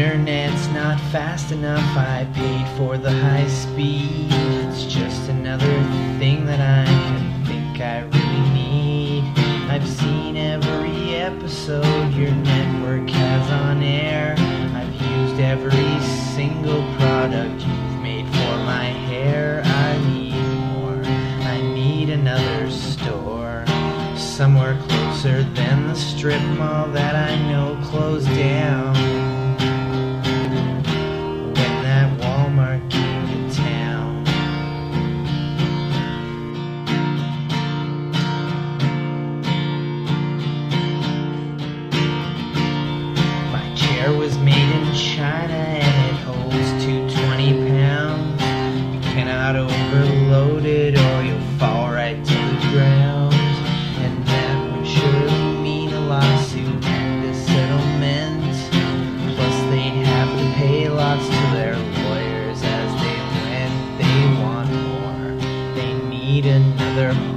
internet's not fast enough. I paid for the high speed. It's just another thing that I think I really need. I've seen every episode your network has on air. I've used every single product you've made for my hair. I need more. I need another store, somewhere closer than the strip mall that I know closed down when that Walmart came to town. My chair was made in China and it holds 220 pounds. You cannot overload it or you'll fall right to the ground. And that would surely mean a lawsuit and a settlement. Plus they'd have to pay lots to their lawyers as they went. They want more. They need another home.